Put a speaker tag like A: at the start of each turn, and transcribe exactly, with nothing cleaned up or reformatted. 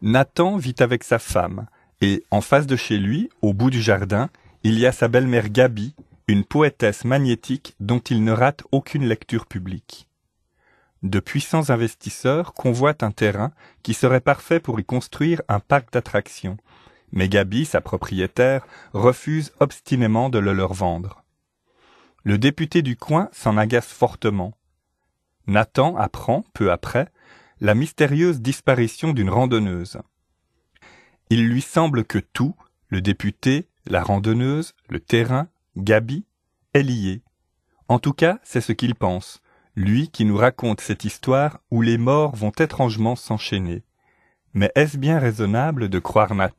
A: Nathan vit avec sa femme, et en face de chez lui, au bout du jardin, il y a sa belle-mère Gaby, une poétesse magnétique dont il ne rate aucune lecture publique. De puissants investisseurs convoitent un terrain qui serait parfait pour y construire un parc d'attractions, mais Gaby, sa propriétaire, refuse obstinément de le leur vendre. Le député du coin s'en agace fortement. Nathan apprend, peu après, la mystérieuse disparition d'une randonneuse. Il lui semble que tout, le député, la randonneuse, le terrain, Gaby, est lié. En tout cas, c'est ce qu'il pense, lui qui nous raconte cette histoire où les morts vont étrangement s'enchaîner. Mais est-ce bien raisonnable de croire Nathan ?